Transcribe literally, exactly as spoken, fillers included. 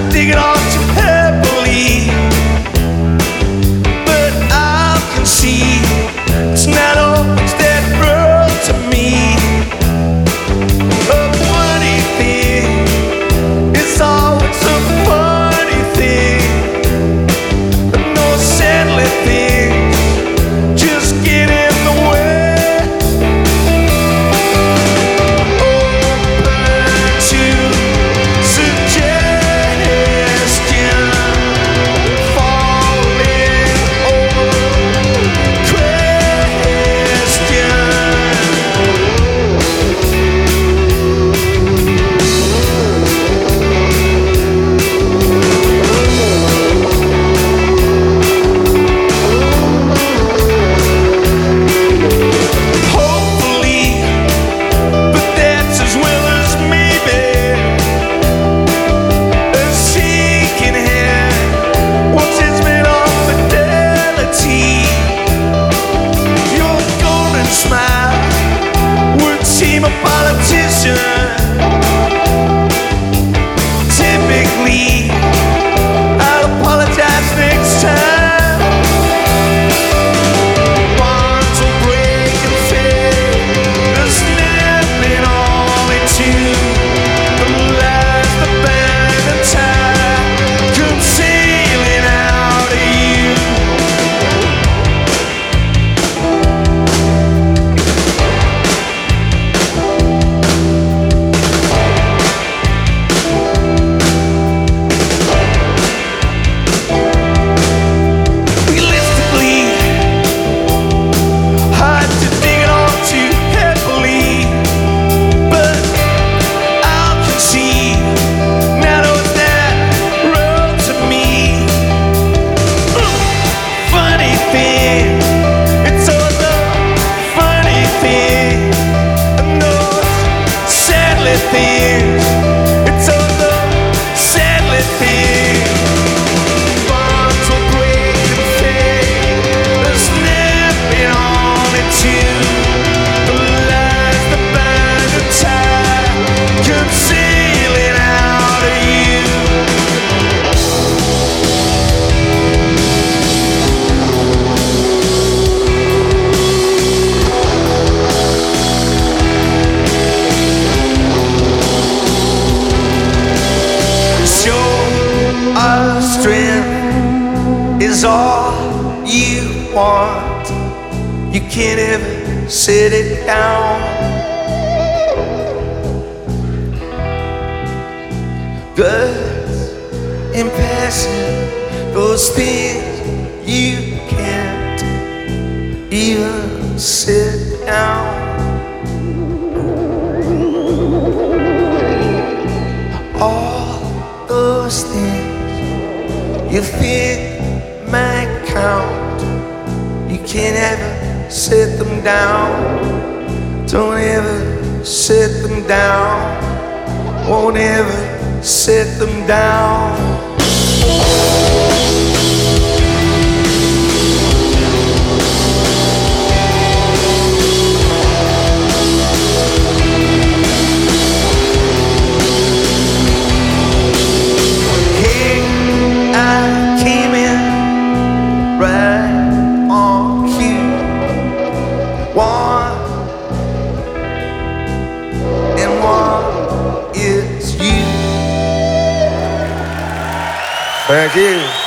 to dig it all too happily, but I can see it's not always that real to me. A funny thing, it's always a funny thing. No sadly things just get in the way. Open to suggestion, falling over question. Hopefully, but that's as well as maybe. A sinking head, once it's made of fidelity. Your golden smile would seem a politician. Typically, I'll apologize next time. Bonds will break and fade, the snapping only to the lies, the band and tie, come sailing out of you. Realistically, hard to dig it all too happily, but I can see now it's that road to me. Funny thing, it's all the funny thing, and those sadly things, it's all the sadly things. Bonds will break and fade, the snapping only to the lies, the bind and tie, come sailing out of you. Show our strength is all you want. You can't ever sit it down. Guts and passion, those things you can't even sit down. All those things you think might count, you can't ever sit them down. Don't ever sit them down. Won't ever sit them down. Hey, I came in right on cue. One and one is you. Thank you.